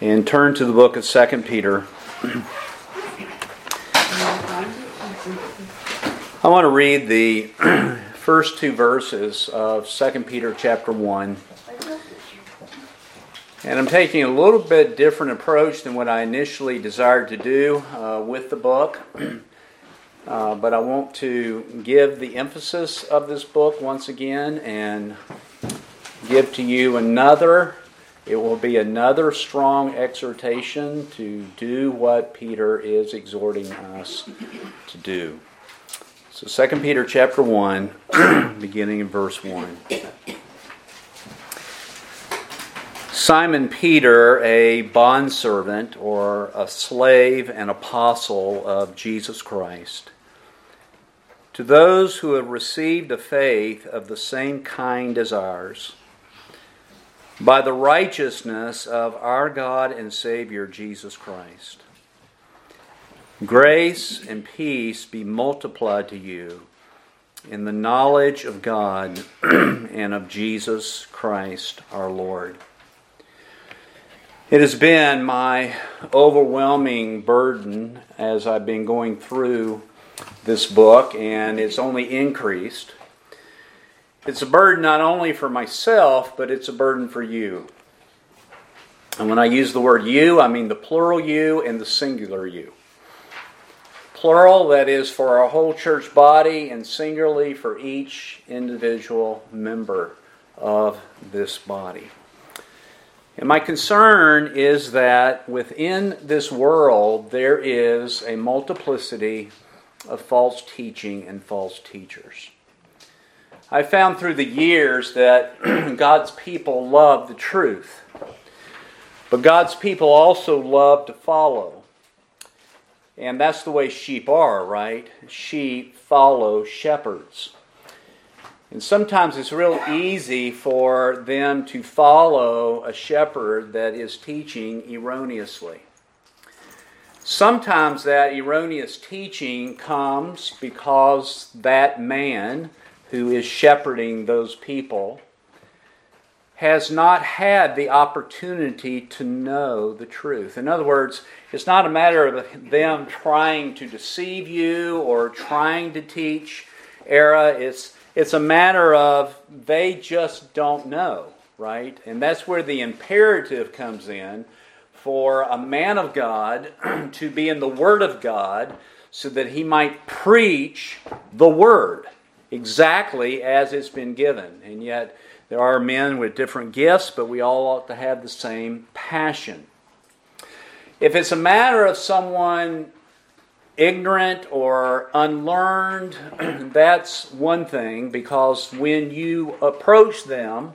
and turn to the book of 2 Peter. I want to read the first two verses of 2 Peter chapter 1. And I'm taking a little bit different approach than what I initially desired to do with the book. But I want to give the emphasis of this book once again and give to you another. It will be another strong exhortation to do what Peter is exhorting us to do. So 2 Peter chapter 1, beginning in verse 1. Simon Peter, a bondservant or a slave and apostle of Jesus Christ, to those who have received a faith of the same kind as ours, by the righteousness of our God and Savior Jesus Christ. Grace and peace be multiplied to you in the knowledge of God and of Jesus Christ our Lord. It has been my overwhelming burden as I've been going through this book, and it's only increased. It's a burden not only for myself, but it's a burden for you. And when I use the word you, I mean the plural you and the singular you. Plural, that is for our whole church body, and singularly for each individual member of this body. And my concern is that within this world there is a multiplicity of false teaching and false teachers. I found through the years that God's people love the truth, but God's people also love to follow. And that's the way sheep are, right? Sheep follow shepherds. And sometimes it's real easy for them to follow a shepherd that is teaching erroneously. Sometimes that erroneous teaching comes because that man who is shepherding those people has not had the opportunity to know the truth. In other words, it's not a matter of them trying to deceive you or trying to teach error. It's a matter of they just don't know, right? And that's where the imperative comes in for a man of God to be in the Word of God so that he might preach the Word exactly as it's been given. And yet there are men with different gifts, but we all ought to have the same passion. If it's a matter of someone ignorant or unlearned, that's one thing, because when you approach them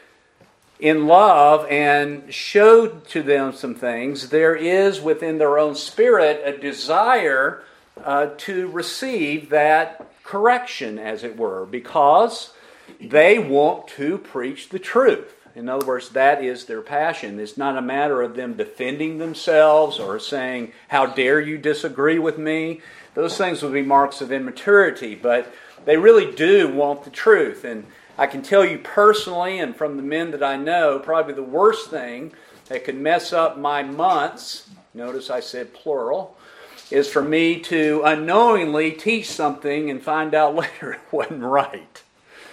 in love and show to them some things, there is within their own spirit a desire to receive that correction, as it were, because they want to preach the truth. In other words, that is their passion. It's not a matter of them defending themselves or saying, how dare you disagree with me? Those things would be marks of immaturity, but they really do want the truth. And I can tell you personally, and from the men that I know, probably the worst thing that could mess up my months, notice I said plural, is for me to unknowingly teach something and find out later it wasn't right.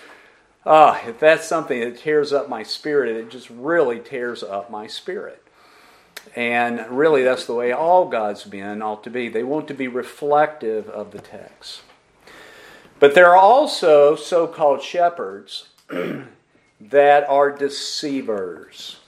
If that's something that tears up my spirit, it just really tears up my spirit. And really that's the way all God's men ought to be. They want to be reflective of the text. But there are also so-called shepherds that are deceivers.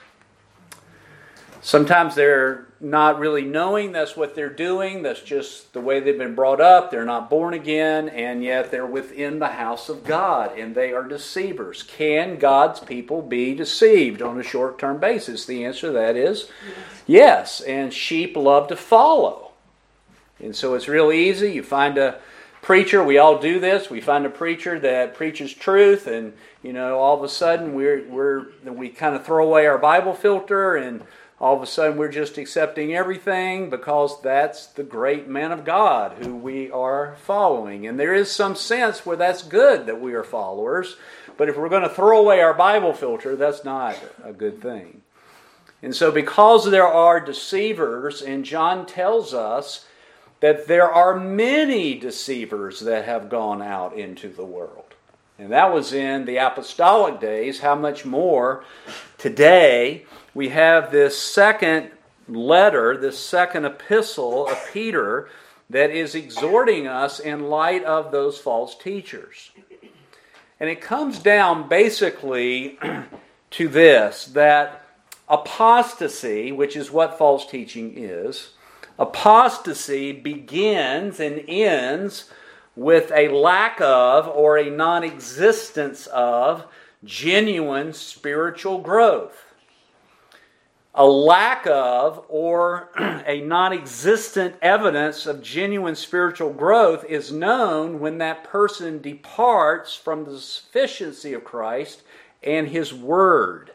Sometimes they're not really knowing that's what they're doing. That's just the way they've been brought up. They're not born again, and yet they're within the house of God, and they are deceivers. Can God's people be deceived on a short-term basis? The answer to that is yes, and sheep love to follow. And so it's real easy. You find a preacher, we all do this, we find a preacher that preaches truth, and all of a sudden we kind of throw away our Bible filter, and all of a sudden we're just accepting everything because that's the great man of God who we are following. And there is some sense where that's good that we are followers, but if we're going to throw away our Bible filter, that's not a good thing. And so because there are deceivers, and John tells us that there are many deceivers that have gone out into the world. And that was in the apostolic days. How much more today we have this second letter, this second epistle of Peter that is exhorting us in light of those false teachers. And it comes down basically to this, that apostasy, which is what false teaching is, apostasy begins and ends with a lack of or a non-existence of genuine spiritual growth. A lack of or a non-existent evidence of genuine spiritual growth is known when that person departs from the sufficiency of Christ and His Word.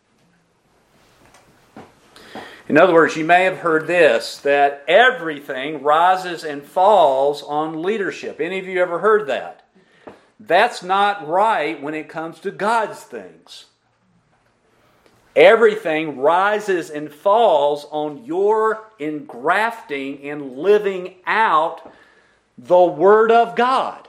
In other words, you may have heard this, that everything rises and falls on leadership. Any of you ever heard that? That's not right when it comes to God's things. Everything rises and falls on your engrafting and living out the Word of God.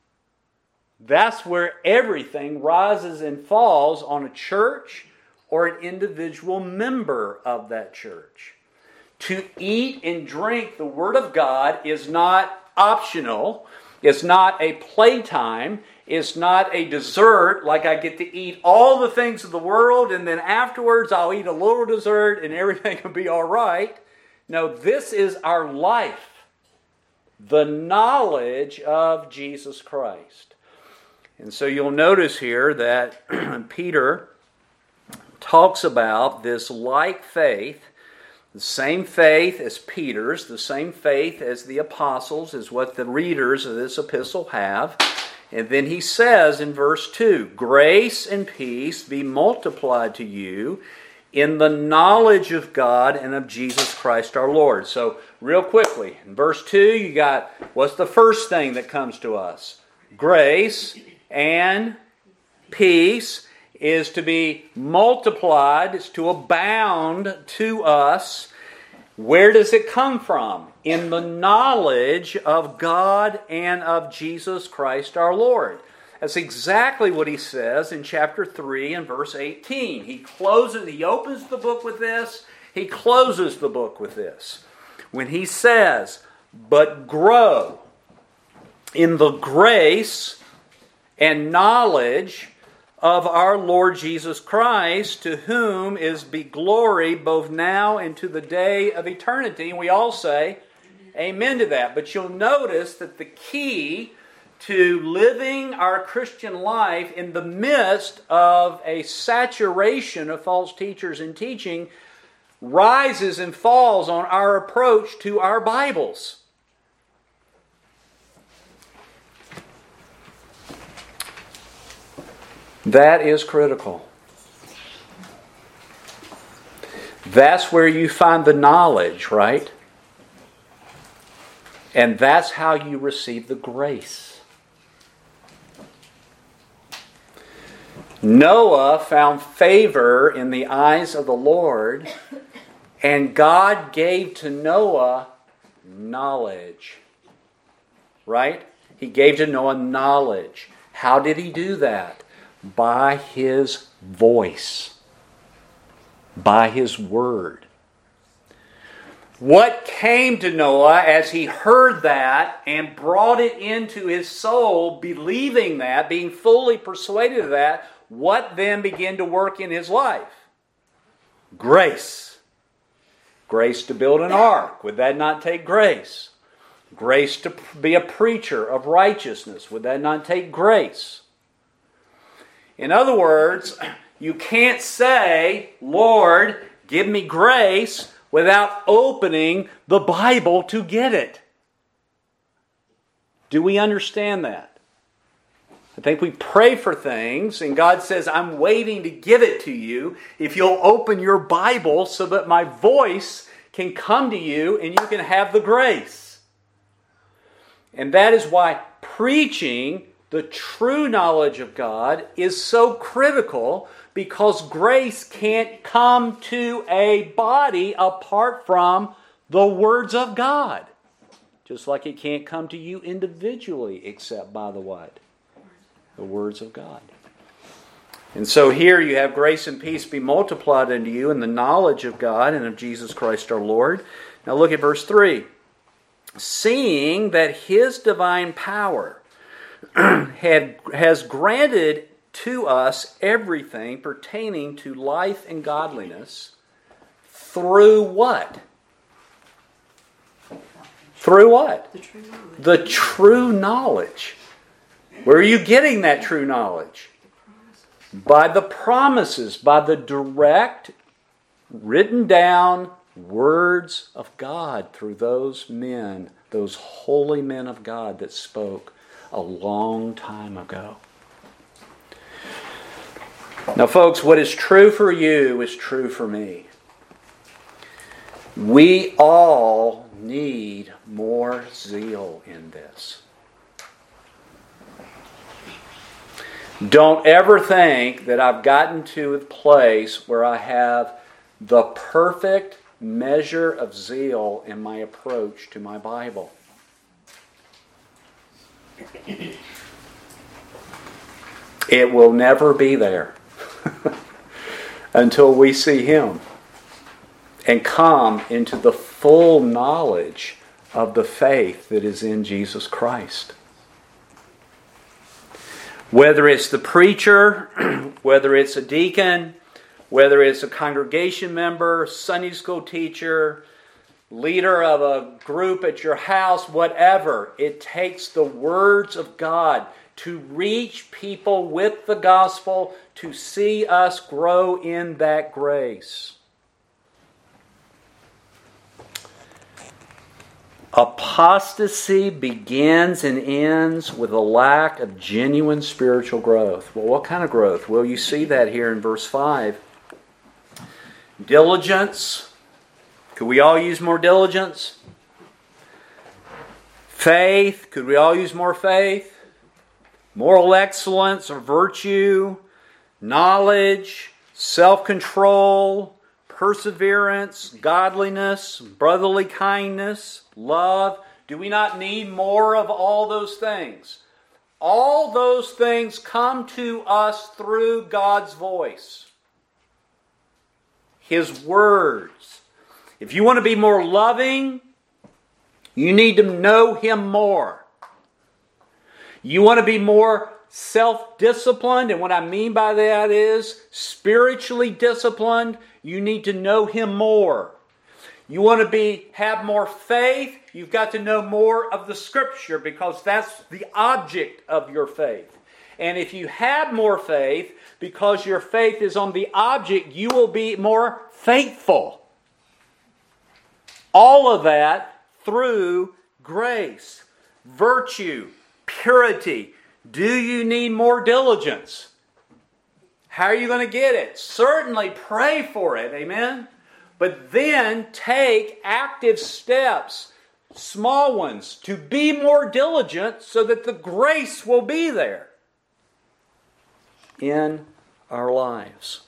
That's where everything rises and falls on a church or an individual member of that church. To eat and drink the Word of God is not optional. It's not a playtime. It's not a dessert, like I get to eat all the things of the world and then afterwards I'll eat a little dessert and everything will be all right. No, this is our life. The knowledge of Jesus Christ. And so you'll notice here that Peter talks about this like faith, the same faith as Peter's, the same faith as the apostles, is what the readers of this epistle have. And then he says in verse 2, grace and peace be multiplied to you in the knowledge of God and of Jesus Christ our Lord. So real quickly, in verse 2 you got, what's the first thing that comes to us? Grace and peace is to be multiplied, is to abound to us. Where does it come from? In the knowledge of God and of Jesus Christ our Lord. That's exactly what he says in chapter 3 and verse 18. He opens the book with this, he closes the book with this. When he says, but grow in the grace and knowledge of our Lord Jesus Christ, to whom is be glory both now and to the day of eternity. And we all say amen to that. But you'll notice that the key to living our Christian life in the midst of a saturation of false teachers and teaching rises and falls on our approach to our Bibles. That is critical. That's where you find the knowledge, right? And that's how you receive the grace. Noah found favor in the eyes of the Lord, and God gave to Noah knowledge. Right? He gave to Noah knowledge. How did he do that? By his voice, by his word. What came to Noah as he heard that and brought it into his soul, believing that, being fully persuaded of that, what then began to work in his life? Grace. Grace to build an ark. Would that not take grace? Grace to be a preacher of righteousness. Would that not take grace? In other words, you can't say, Lord, give me grace, without opening the Bible to get it. Do we understand that? I think we pray for things, and God says, I'm waiting to give it to you if you'll open your Bible so that my voice can come to you and you can have the grace. And that is why preaching the true knowledge of God is so critical, Because grace can't come to a body apart from the words of God. Just like it can't come to you individually except by the what? The words of God. And so here you have grace and peace be multiplied unto you in the knowledge of God and of Jesus Christ our Lord. Now look at verse 3. Seeing that His divine power has granted to us everything pertaining to life and godliness through what? Through what? The true knowledge. The true knowledge. Where are you getting that true knowledge? By the promises, by the direct, written down words of God through those men, those holy men of God that spoke a long time ago. Now, folks, what is true for you is true for me. We all need more zeal in this. Don't ever think that I've gotten to a place where I have the perfect measure of zeal in my approach to my Bible. It will never be there until we see Him and come into the full knowledge of the faith that is in Jesus Christ. Whether it's the preacher, whether it's a deacon, whether it's a congregation member, Sunday school teacher, leader of a group at your house, whatever, it takes the words of God to reach people with the gospel, to see us grow in that grace. Apostasy begins and ends with a lack of genuine spiritual growth. Well, what kind of growth? Well, you see that here in verse 5. Diligence. Could we all use more diligence? Faith. Could we all use more faith? Moral excellence or virtue. Knowledge. Self-control. Perseverance, godliness, brotherly kindness, love. Do we not need more of all those things? All those things come to us through God's voice. His words. If you want to be more loving, you need to know Him more. You want to be more self-disciplined, and what I mean by that is spiritually disciplined, you need to know Him more. You want to have more faith, you've got to know more of the Scripture, because that's the object of your faith. And if you have more faith, because your faith is on the object, you will be more faithful. All of that through grace, virtue, purity. Do you need more diligence? How are you going to get it? Certainly pray for it, amen? But then take active steps, small ones, to be more diligent so that the grace will be there in our lives.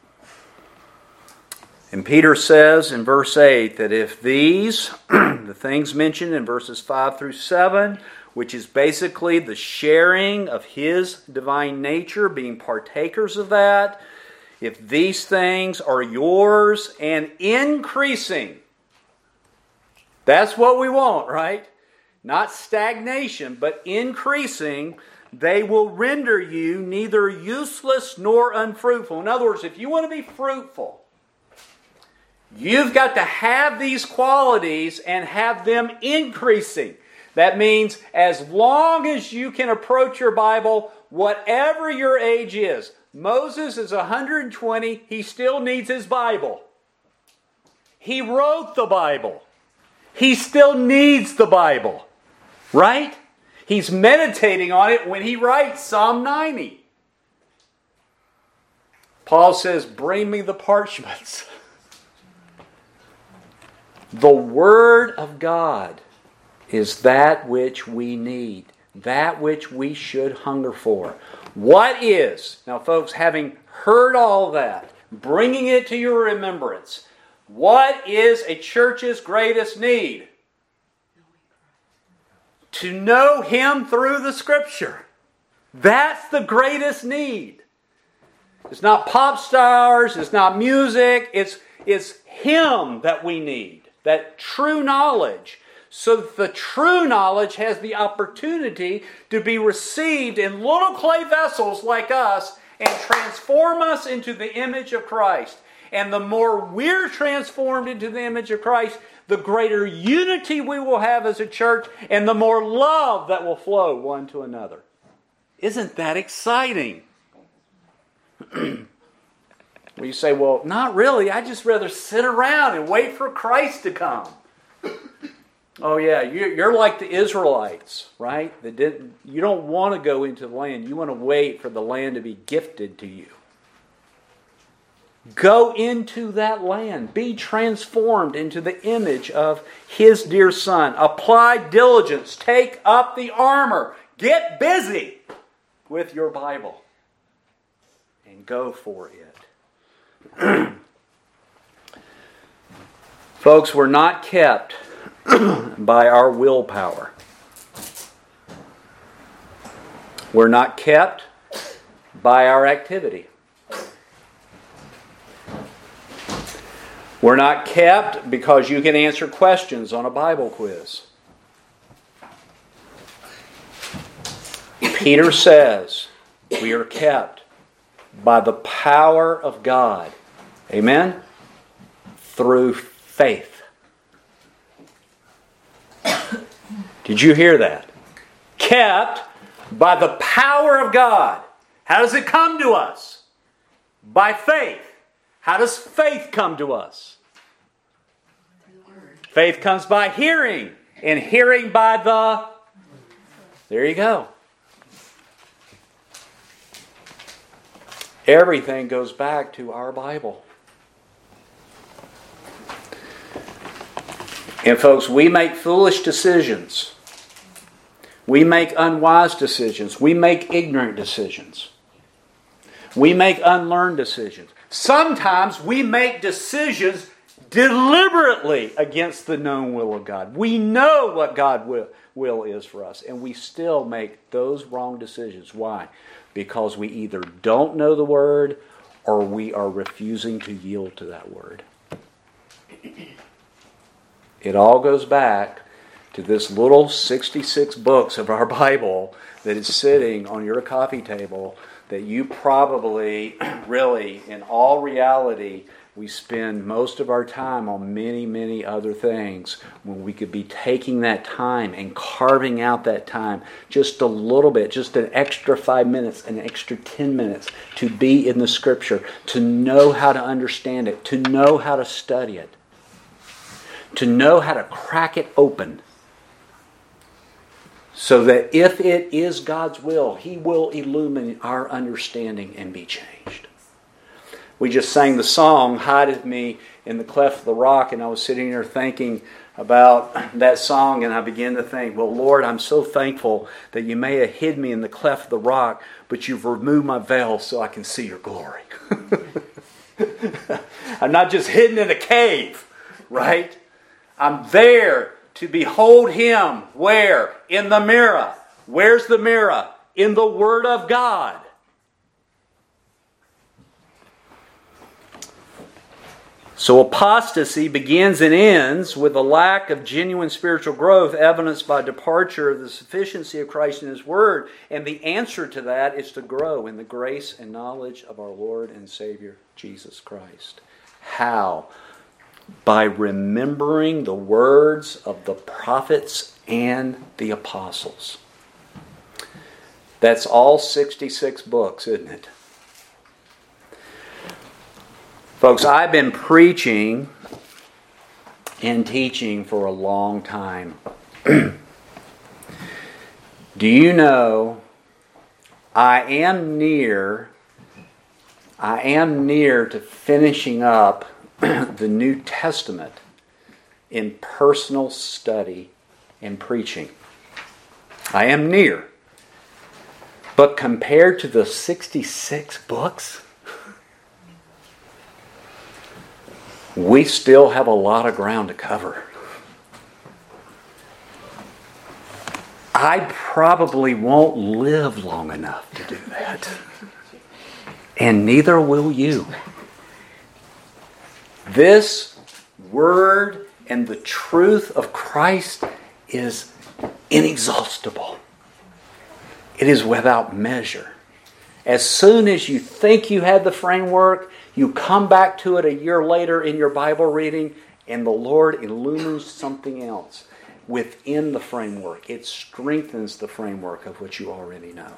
And Peter says in verse 8 that if these, the things mentioned in verses 5 through 7, which is basically the sharing of His divine nature, being partakers of that. If these things are yours and increasing, that's what we want, right? Not stagnation, but increasing, they will render you neither useless nor unfruitful. In other words, if you want to be fruitful, you've got to have these qualities and have them increasing. That means as long as you can approach your Bible, whatever your age is. Moses is 120, he still needs his Bible. He wrote the Bible. He still needs the Bible. Right? He's meditating on it when he writes Psalm 90. Paul says, bring me the parchments. The Word of God is that which we need, that which we should hunger for. What is, now folks, having heard all that, bringing it to your remembrance. What is a church's greatest need? To know Him through the Scripture. That's the greatest need. It's not pop stars, it's not music, it's Him that we need. That true knowledge. So that the true knowledge has the opportunity to be received in little clay vessels like us and transform us into the image of Christ. And the more we're transformed into the image of Christ, the greater unity we will have as a church and the more love that will flow one to another. Isn't that exciting? Well, you say, well, not really. I'd just rather sit around and wait for Christ to come. Oh yeah, you're like the Israelites, right? You don't want to go into the land. You want to wait for the land to be gifted to you. Go into that land. Be transformed into the image of His dear Son. Apply diligence. Take up the armor. Get busy with your Bible. And go for it. Folks, we're not kept by our willpower. We're not kept by our activity. We're not kept because you can answer questions on a Bible quiz. Peter says we are kept by the power of God. Amen? Through faith. Did you hear that? Kept by the power of God. How does it come to us? By faith. How does faith come to us? Faith comes by hearing, and hearing by the... There you go. Everything goes back to our Bible. And folks, we make foolish decisions. We make unwise decisions. We make ignorant decisions. We make unlearned decisions. Sometimes we make decisions deliberately against the known will of God. We know what God's will is for us, and we still make those wrong decisions. Why? Because we either don't know the Word or we are refusing to yield to that Word. It all goes back to this little 66 books of our Bible that is sitting on your coffee table that you probably, really, in all reality, we spend most of our time on many, many other things when we could be taking that time and carving out that time just a little bit, just an extra 5 minutes, an extra 10 minutes to be in the Scripture, to know how to understand it, to know how to study it, to know how to crack it open. So that if it is God's will, He will illumine our understanding and be changed. We just sang the song, Hideth Me in the Cleft of the Rock, and I was sitting there thinking about that song, and I began to think, well, Lord, I'm so thankful that you may have hid me in the cleft of the rock, but you've removed my veil so I can see your glory. I'm not just hidden in a cave, right? I'm there to behold Him. Where? In the mirror. Where's the mirror? In the Word of God. So apostasy begins and ends with a lack of genuine spiritual growth evidenced by departure of the sufficiency of Christ and His Word. And the answer to that is to grow in the grace and knowledge of our Lord and Savior, Jesus Christ. How? By remembering the words of the prophets and the apostles. That's all 66 books, isn't it? Folks, I've been preaching and teaching for a long time. Do you know I am near to finishing up the New Testament in personal study and preaching. I am near. But compared to the 66 books, we still have a lot of ground to cover. I probably won't live long enough to do that. And neither will you. This word and the truth of Christ is inexhaustible. It is without measure. As soon as you think you had the framework, you come back to it a year later in your Bible reading, and the Lord illumines something else within the framework. It strengthens the framework of what you already know.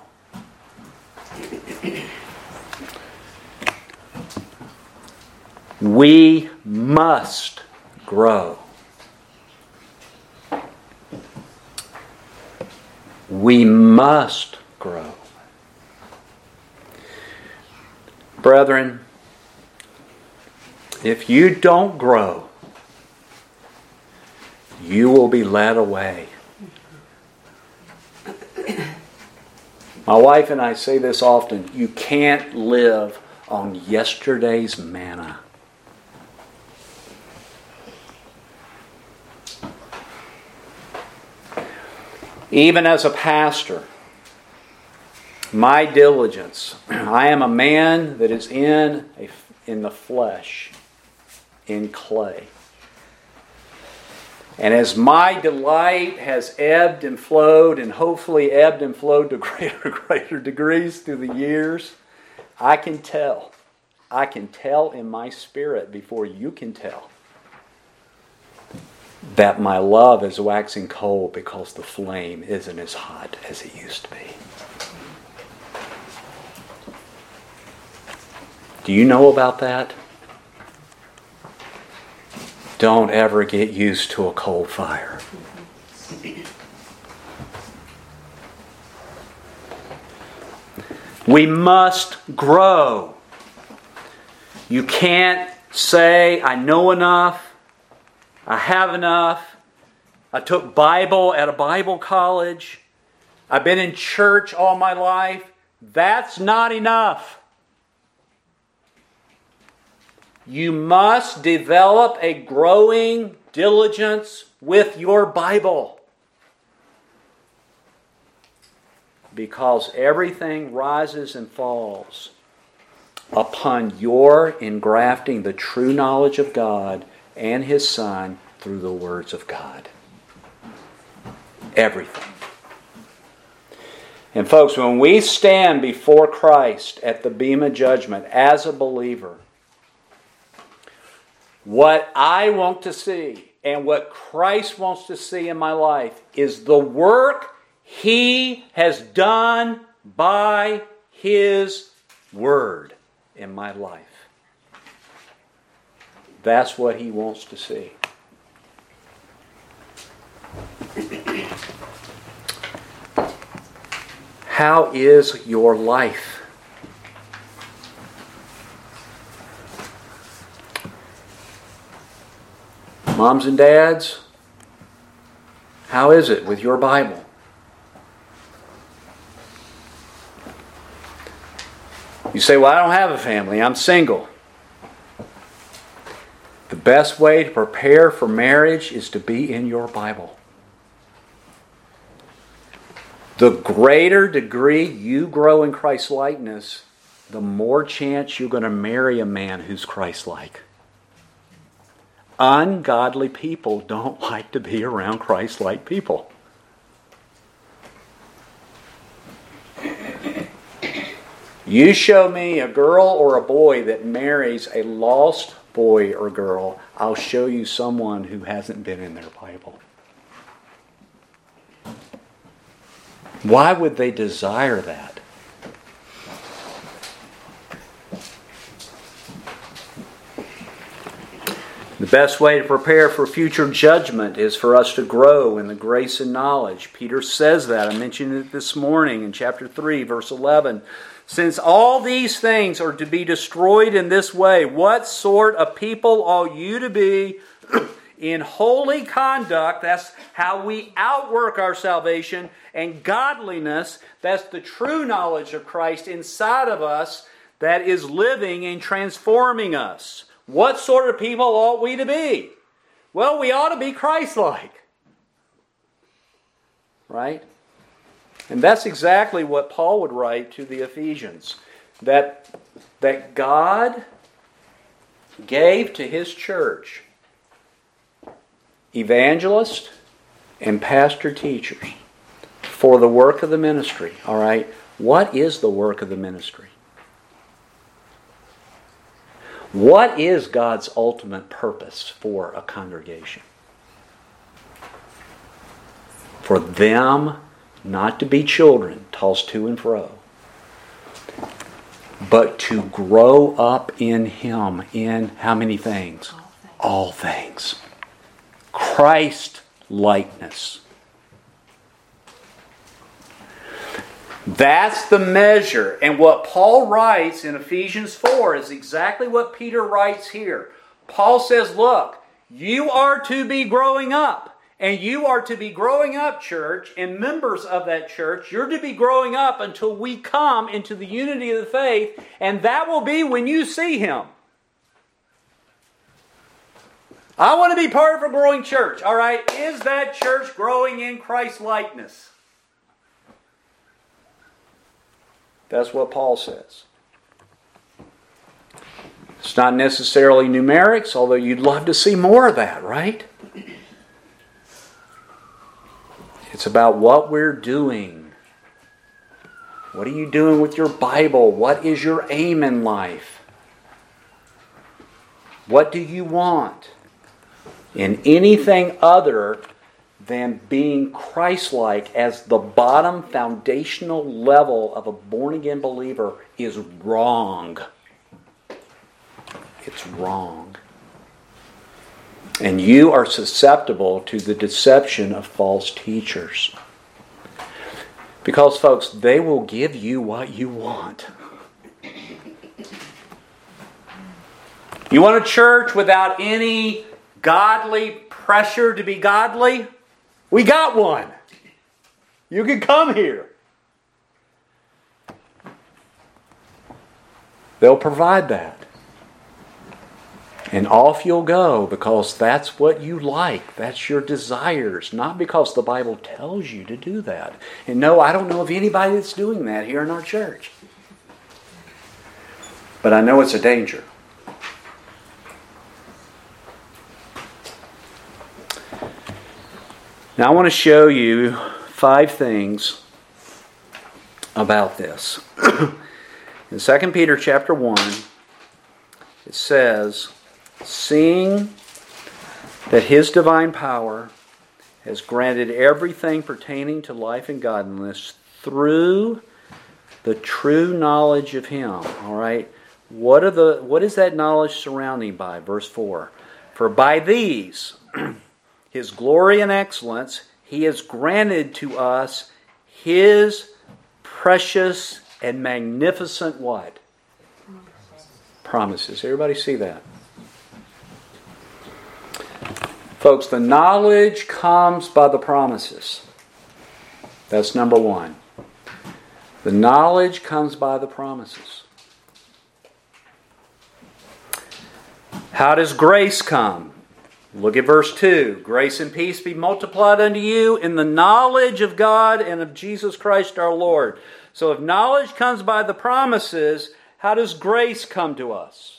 We must grow. We must grow. Brethren, if you don't grow, you will be led away. My wife and I say this often. You can't live on yesterday's manna. Even as a pastor, my diligence, I am a man that is in the flesh, in clay. And as my delight has ebbed and flowed, and hopefully ebbed and flowed to greater degrees through the years, I can tell in my spirit before you can tell that my love is waxing cold because the flame isn't as hot as it used to be. Do you know about that? Don't ever get used to a cold fire. We must grow. You can't say, I know enough. I have enough. I took Bible at a Bible college. I've been in church all my life. That's not enough. You must develop a growing diligence with your Bible. Because everything rises and falls upon your engrafting the true knowledge of God and His Son through the words of God. Everything. And folks, when we stand before Christ at the Bema Judgment as a believer, what I want to see and what Christ wants to see in my life is the work He has done by His Word in my life. That's what He wants to see. How is your life? Moms and dads, how is it with your Bible? You say, well, I don't have a family. I'm single. The best way to prepare for marriage is to be in your Bible. The greater degree you grow in Christ's likeness, the more chance you're going to marry a man who's Christ-like. Ungodly people don't like to be around Christ-like people. You show me a girl or a boy that marries a lost boy or girl, I'll show you someone who hasn't been in their Bible. Why would they desire that? The best way to prepare for future judgment is for us to grow in the grace and knowledge. Peter says that. I mentioned it this morning in chapter 3, verse 11. Since all these things are to be destroyed in this way, what sort of people ought you to be in holy conduct? That's how we outwork our salvation. And godliness, that's the true knowledge of Christ inside of us that is living and transforming us. What sort of people ought we to be? Well, we ought to be Christ-like. Right? And that's exactly what Paul would write to the Ephesians. That God gave to His church evangelists and pastor teachers for the work of the ministry. All right? What is the work of the ministry? What is God's ultimate purpose for a congregation? For them not to be children tossed to and fro, but to grow up in Him in how many things? All things. Christ likeness. That's the measure. And what Paul writes in Ephesians 4 is exactly what Peter writes here. Paul says, look, you are to be growing up. And you are to be growing up, church, and members of that church. You're to be growing up until we come into the unity of the faith. And that will be when you see Him. I want to be part of a growing church. All right, is that church growing in Christ likeness? That's what Paul says. It's not necessarily numerics, although you'd love to see more of that, right? It's about what we're doing. What are you doing with your Bible? What is your aim in life? What do you want? In anything other than being Christ-like as the bottom foundational level of a born-again believer is wrong. It's wrong. And you are susceptible to the deception of false teachers. Because, folks, they will give you what you want. You want a church without any godly pressure to be godly? We got one. You can come here. They'll provide that. And off you'll go because that's what you like. That's your desires. Not because the Bible tells you to do that. And no, I don't know of anybody that's doing that here in our church. But I know it's a danger. Now I want to show you 5 things about this. In 2 Peter chapter 1, it says, seeing that His divine power has granted everything pertaining to life and godliness through the true knowledge of Him. All right? What is that knowledge surrounding by? Verse 4. For by these, His glory and excellence, He has granted to us His precious and magnificent what? Promises. Everybody see that? Folks, the knowledge comes by the promises. That's number 1. The knowledge comes by the promises. How does grace come? Look at verse 2. Grace and peace be multiplied unto you in the knowledge of God and of Jesus Christ our Lord. So if knowledge comes by the promises, how does grace come to us?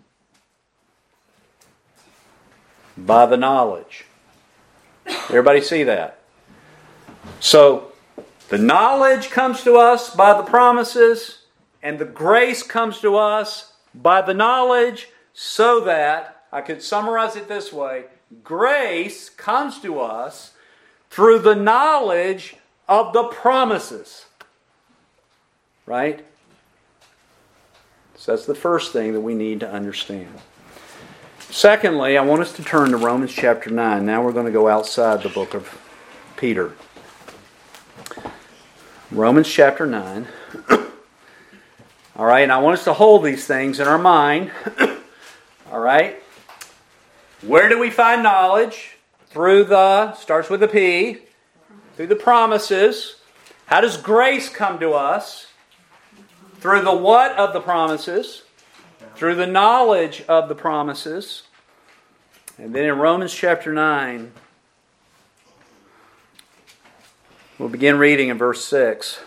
By the knowledge. Everybody see that? So, the knowledge comes to us by the promises, and the grace comes to us by the knowledge, so that, I could summarize it this way, grace comes to us through the knowledge of the promises. Right? So that's the first thing that we need to understand. Secondly, I want us to turn to Romans chapter 9. Now we're going to go outside the book of Peter. Romans chapter 9. All right, and I want us to hold these things in our mind. All right. Where do we find knowledge? Starts with a P, through the promises. How does grace come to us? Through the what of the promises? through the knowledge of the promises. And then in Romans chapter 9, we'll begin reading in verse 6.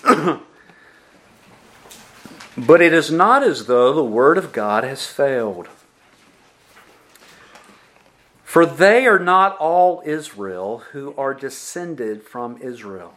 But it is not as though the word of God has failed. For they are not all Israel who are descended from Israel.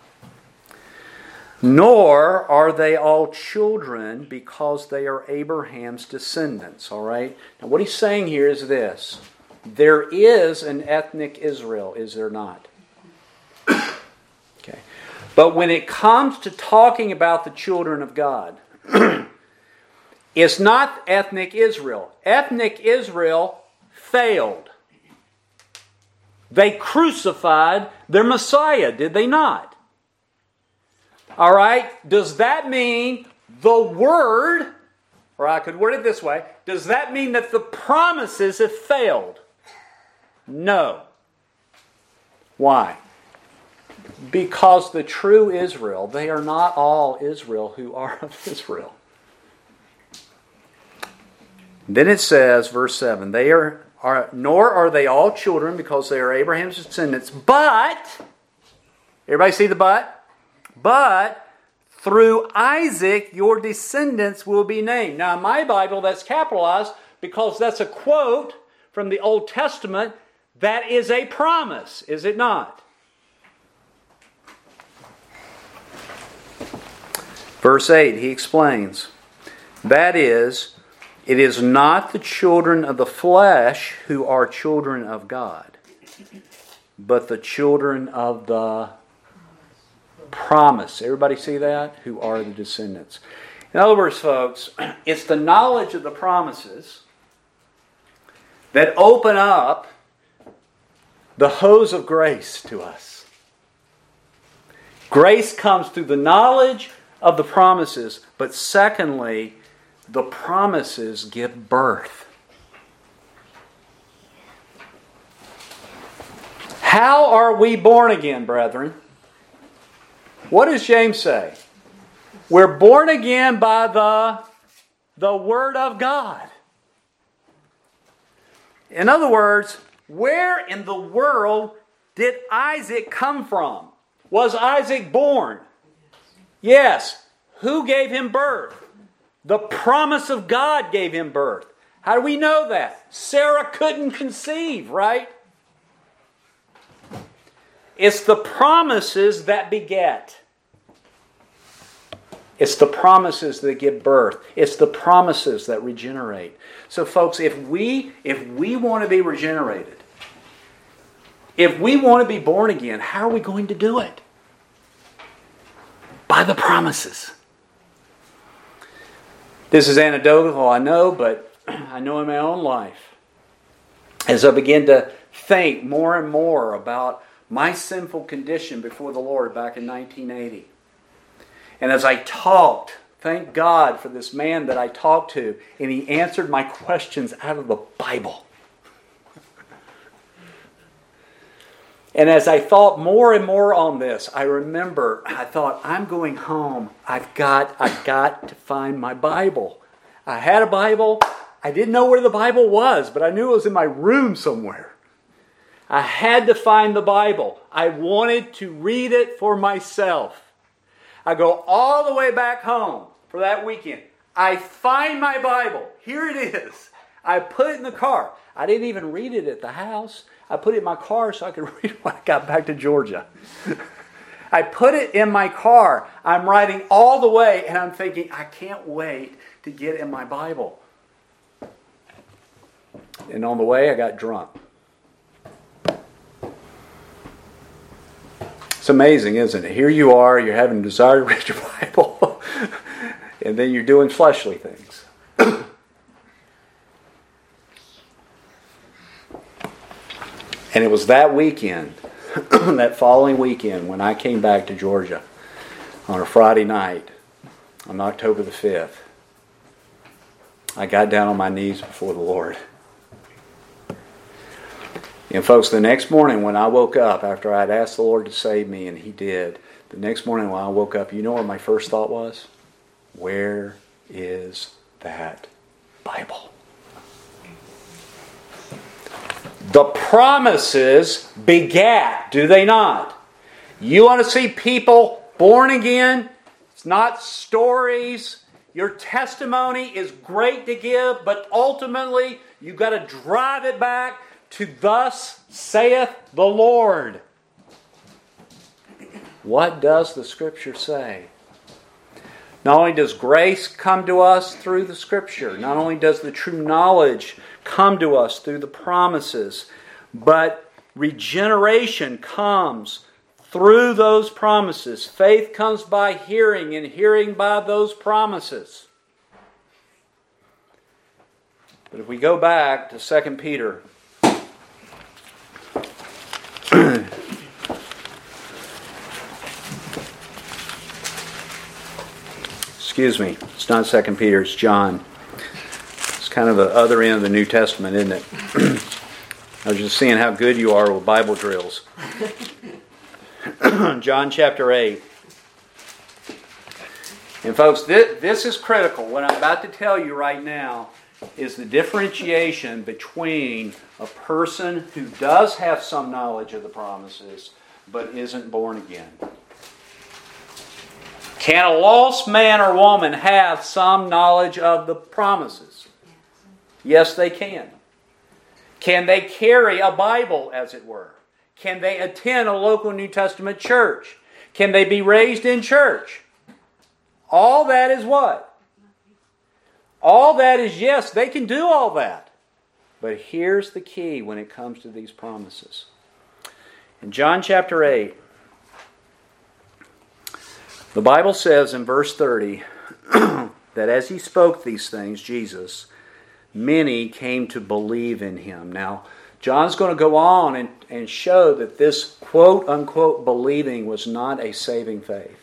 Nor are they all children because they are Abraham's descendants. All right? Now what he's saying here is this. There is an ethnic Israel, is there not? Okay. But when it comes to talking about the children of God, it's not ethnic Israel. Ethnic Israel failed. They crucified their Messiah, did they not? All right? Does that mean the Word, or I could word it this way, does that mean that the promises have failed? No. Why? Because the true Israel, they are not all Israel who are of Israel. Then it says, verse 7, nor are they all children because they are Abraham's descendants, but, everybody see the but? But through Isaac your descendants will be named. Now in my Bible that's capitalized because that's a quote from the Old Testament that is a promise, is it not? Verse 8, he explains, that is, it is not the children of the flesh who are children of God, but the children of the promise. Everybody see that? Who are the descendants. In other words, folks, it's the knowledge of the promises that open up the hose of grace to us. Grace comes through the knowledge of the promises, but secondly, the promises give birth. How are we born again, brethren? What does James say? We're born again by the Word of God. In other words, where in the world did Isaac come from? Was Isaac born? Yes. Who gave him birth? The promise of God gave him birth. How do we know that? Sarah couldn't conceive, right? It's the promises that beget. It's the promises that give birth. It's the promises that regenerate. So folks, if we want to be regenerated, if we want to be born again, how are we going to do it? By the promises. This is anecdotal, I know, but I know in my own life, as I begin to think more and more about my sinful condition before the Lord back in 1980. And as I talked, thank God for this man that I talked to, and he answered my questions out of the Bible. And as I thought more and more on this, I thought, I'm going home. I've got to find my Bible. I had a Bible. I didn't know where the Bible was, but I knew it was in my room somewhere. I had to find the Bible. I wanted to read it for myself. I go all the way back home for that weekend. I find my Bible. Here it is. I put it in the car. I didn't even read it at the house. I put it in my car so I could read it when I got back to Georgia. I put it in my car. I'm riding all the way and I'm thinking, I can't wait to get in my Bible. And on the way, I got drunk. It's amazing, isn't it? Here you are, you're having a desire to read your Bible, and then you're doing fleshly things. And it was that weekend, that following weekend, when I came back to Georgia on a Friday night, on October the 5th, I got down on my knees before the Lord. And folks, the next morning when I woke up, after I'd asked the Lord to save me, and He did, the next morning when I woke up, you know what my first thought was? Where is that Bible. The promises begat, do they not? You want to see people born again? It's not stories. Your testimony is great to give, but ultimately you've got to drive it back to thus saith the Lord. What does the Scripture say? Not only does grace come to us through the Scripture, not only does the true knowledge come to us through the promises, but regeneration comes through those promises. Faith comes by hearing, and hearing by those promises. But if we go back to 2 Peter, excuse me, it's not 2 Peter, it's John. It's kind of the other end of the New Testament, isn't it? I was just seeing how good you are with Bible drills. John chapter 8. And folks, this is critical. What I'm about to tell you right now is the differentiation between a person who does have some knowledge of the promises but isn't born again. Can a lost man or woman have some knowledge of the promises? Yes, they can. Can they carry a Bible, as it were? Can they attend a local New Testament church? Can they be raised in church? All that is what? All that is yes, they can do all that. But here's the key when it comes to these promises. In John chapter 8, the Bible says in verse 30 that as he spoke these things, Jesus, many came to believe in him. Now, John's going to go on and show that this quote-unquote believing was not a saving faith.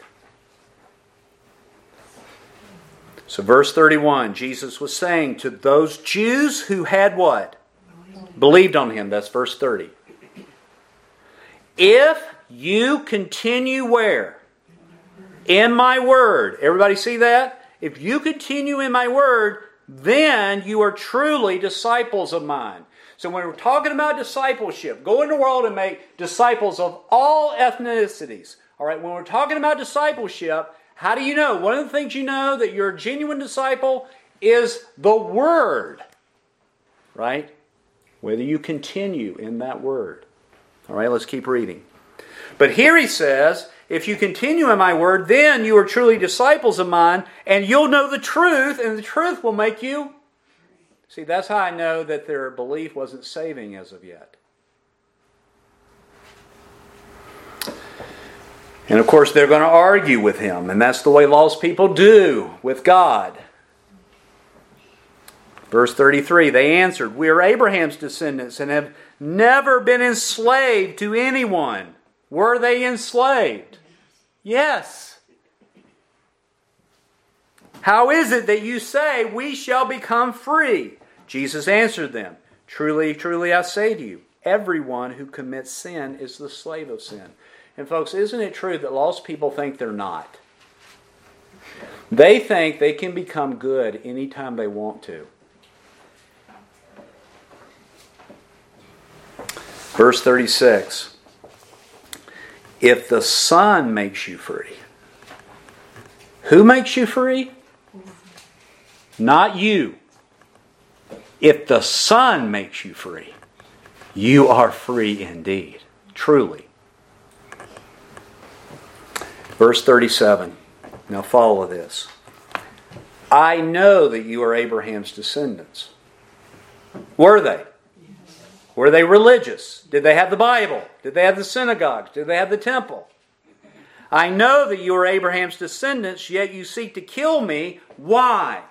So verse 31, Jesus was saying to those Jews who had what? Believed on him. That's verse 30. If you continue where? In my word. Everybody see that? If you continue in my word, then you are truly disciples of mine. So when we're talking about discipleship, go in the world and make disciples of all ethnicities. All right, when we're talking about discipleship, how do you know? One of the things you know that you're a genuine disciple is the Word. Right? Whether you continue in that Word. All right, let's keep reading. But here he says, if you continue in my Word, then you are truly disciples of mine, and you'll know the truth, and the truth will make you. See, that's how I know that their belief wasn't saving as of yet. And of course, they're going to argue with him, and that's the way lost people do with God. Verse 33, they answered, we are Abraham's descendants and have never been enslaved to anyone. Were they enslaved? Yes. How is it that you say we shall become free? Jesus answered them, truly, truly I say to you, everyone who commits sin is the slave of sin. And folks, isn't it true that lost people think they're not? They think they can become good anytime they want to. Verse 36. If the Son makes you free. Who makes you free? Not you. If the Son makes you free, you are free indeed. Truly. Verse 37. Now follow this. I know that you are Abraham's descendants. Were they? Were they religious? Did they have the Bible? Did they have the synagogues? Did they have the temple? I know that you are Abraham's descendants, yet you seek to kill me. Why?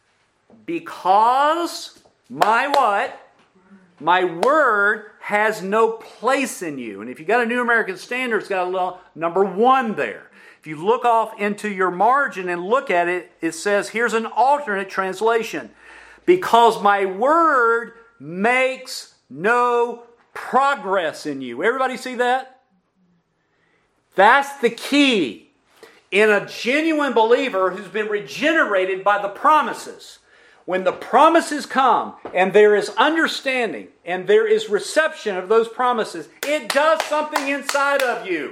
Because my what? My word has no place in you. And if you've got a New American Standard, it's got a little number 1 there. If you look off into your margin and look at it, it says, here's an alternate translation. Because my word makes no progress in you. Everybody see that? That's the key in a genuine believer who's been regenerated by the promises. when the promises come and there is understanding and there is reception of those promises, it does something inside of you.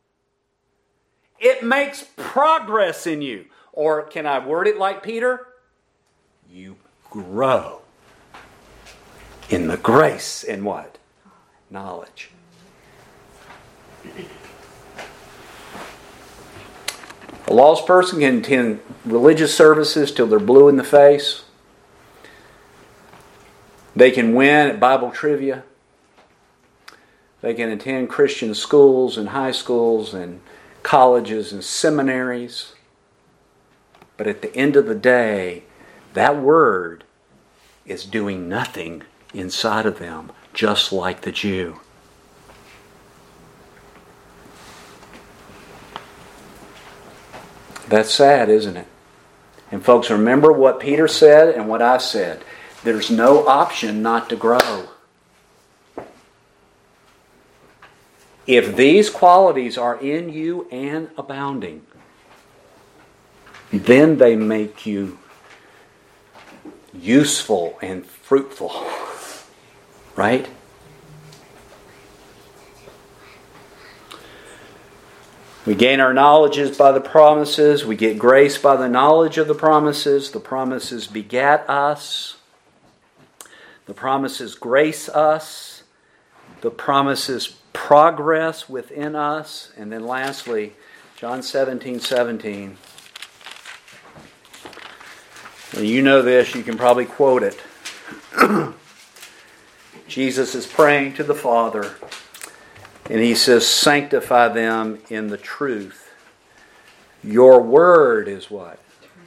It makes progress in you. Or can I word it like Peter? You grow in the grace and what? Knowledge. A lost person can attend religious services till they're blue in the face. They can win at Bible trivia. They can attend Christian schools and high schools and colleges and seminaries. But at the end of the day, that word is doing nothing inside of them, just like the Jew. That's sad, isn't it? And folks, remember what Peter said and what I said. There's no option not to grow. If these qualities are in you and abounding, then they make you useful and fruitful. Right? We gain our knowledges by the promises. We get grace by the knowledge of the promises. The promises begat us. The promises grace us. The promises progress within us. And then lastly, John 17:17. You know this, you can probably quote it. Jesus is praying to the Father, and He says, sanctify them in the truth. Your word is what?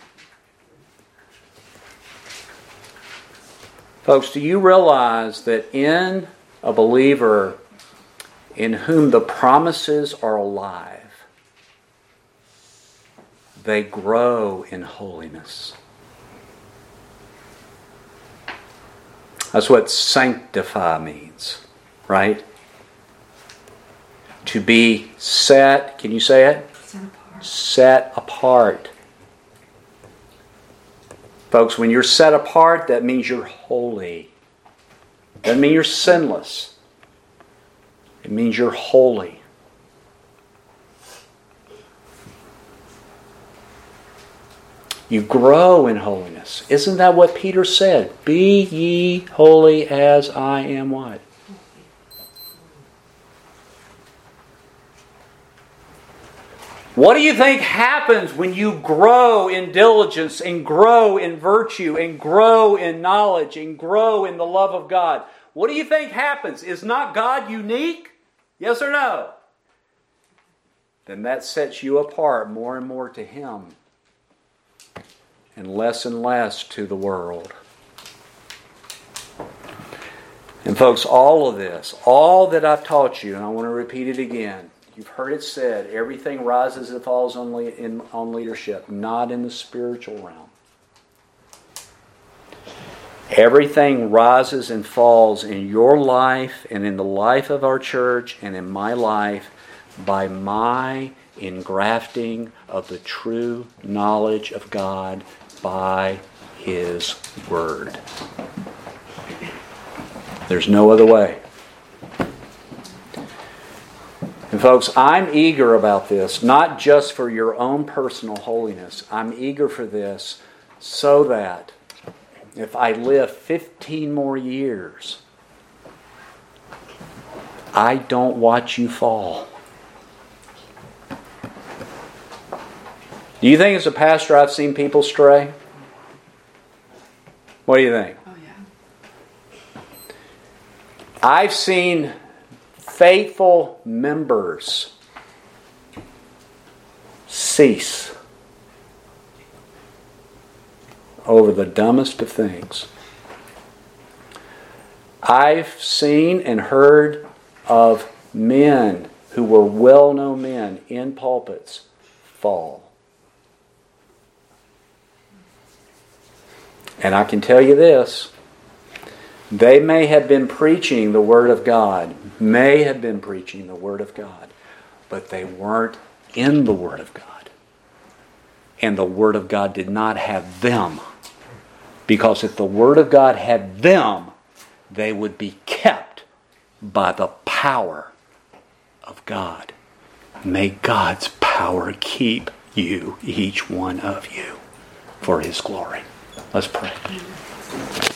Folks, do you realize that in a believer in whom the promises are alive, they grow in holiness? That's what sanctify means, right? To be set, can you say it? Set apart. Set apart. Folks, when you're set apart, that means you're holy. That means you're sinless. It means you're holy. You grow in holiness. Isn't that what Peter said? Be ye holy as I am what? What do you think happens when you grow in diligence and grow in virtue and grow in knowledge and grow in the love of God? What do you think happens? Is not God unique? Yes or no? Then that sets you apart more and more to Him and less to the world. And folks, all of this, all that I've taught you, and I want to repeat it again, you've heard it said, everything rises and falls on leadership, not in the spiritual realm. Everything rises and falls in your life and in the life of our church and in my life by my engrafting of the true knowledge of God by His Word. There's no other way. And folks, I'm eager about this, not just for your own personal holiness. I'm eager for this so that if I live 15 more years, I don't watch you fall. Do you think as a pastor I've seen people stray? What do you think? Oh, yeah. I've seen faithful members cease over the dumbest of things. I've seen and heard of men who were well-known men in pulpits fall. And I can tell you this, they may have been preaching the Word of God, but they weren't in the Word of God. And the Word of God did not have them Because if the Word of God had them, they would be kept by the power of God. May God's power keep you, each one of you, for His glory. Let's pray.